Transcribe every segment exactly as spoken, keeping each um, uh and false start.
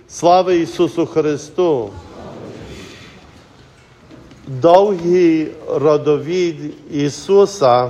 Слава Ісусу Христу! Довгий родовід Ісуса,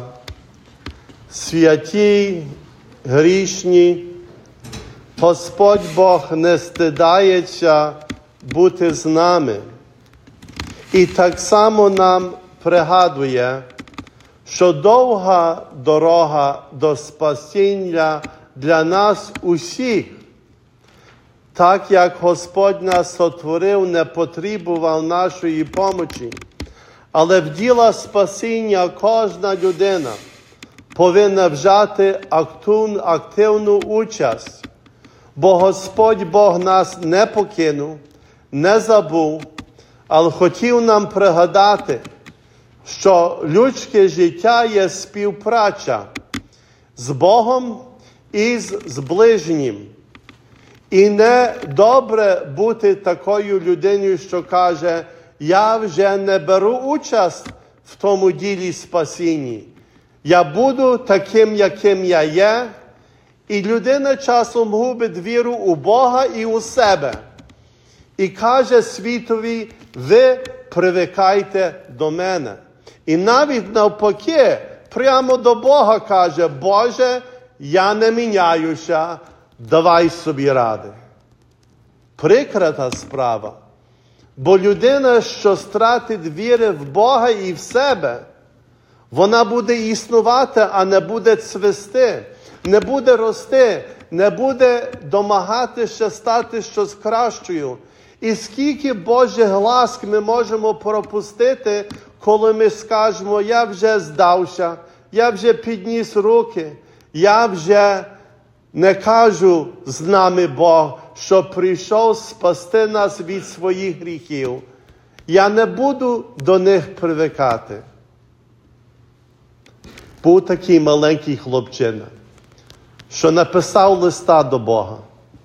святі, грішні, Господь Бог не стидається бути з нами. І так само нам пригадує, що довга дорога до спасіння для нас усіх. Так як Господь нас сотворив, не потребував нашої помочі. Але в діло спасіння кожна людина повинна взяти активну участь. Бо Господь Бог нас не покинув, не забув, але хотів нам пригадати, що людське життя є співпраця з Богом і з ближнім. І не добре бути такою людиною, що каже, я вже не беру участь в тому ділі спасіння. Я буду таким, яким я є. І людина часом губить віру у Бога і у себе. І каже світові, ви привикайте до мене. І навіть навпаки, прямо до Бога каже, Боже, я не міняюся, давай собі ради. Прикра та справа. Бо людина, що стратить віри в Бога і в себе, вона буде існувати, а не буде цвісти, не буде рости, не буде домагатися стати щось кращою. І скільки Божих ласк ми можемо пропустити, коли ми скажемо, я вже здався, я вже підніс руки, я вже не кажу з нами Бог, що прийшов спасти нас від своїх гріхів. Я не буду до них привикати. Був такий маленький хлопчина, що написав листа до Бога.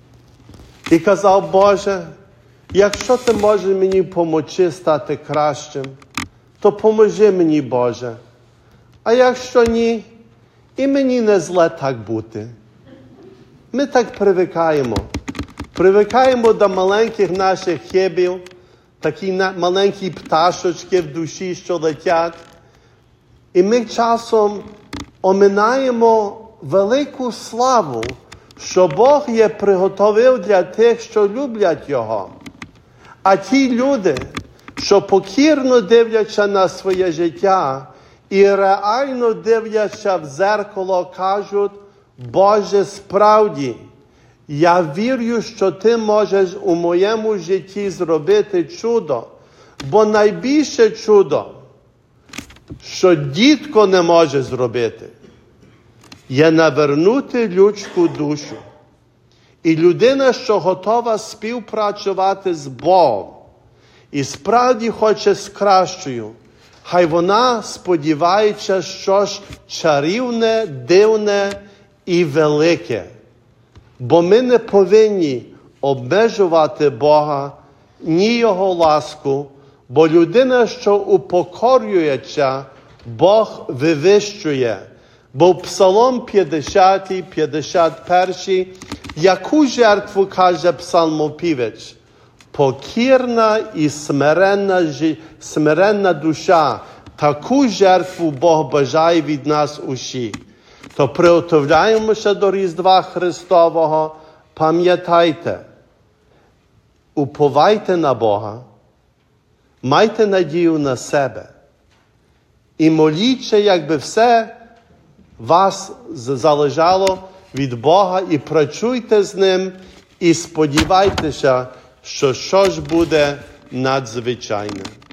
І казав, Боже, якщо ти можеш мені помочи стати кращим, то поможи мені, Боже. А якщо ні, і мені не зле так бути. Ми так привикаємо. Привикаємо до маленьких наших хибів, такі маленькі пташечки в душі, що летять. І ми часом оминаємо велику славу, що Бог є приготовив для тих, що люблять Його. А ті люди, що покірно дивляться на своє життя і реально дивляться в дзеркало, кажуть, Боже, справді, я вірю, що Ти можеш у моєму житті зробити чудо, бо найбільше чудо, що дітко не може зробити, є навернути людську душу. І людина, що готова співпрацювати з Богом, і справді хоче з кращою, хай вона сподівається щось чарівне, дивне і велике. Бо ми не повинні обмежувати Бога, ні Його ласку, бо людина, що упокорюється, Бог вивищує. Бо в Псалом п'ятдесятий, п'ятдесят перший, яку жертву каже псалмопівець? Покірна і смиренна, смиренна душа, таку жертву Бог бажає від нас усіх. То приготовляємося до Різдва Христового, пам'ятайте, уповайте на Бога, майте надію на себе і моліться, якби все вас залежало від Бога, і працюйте з Ним, і сподівайтеся, що щось буде надзвичайне.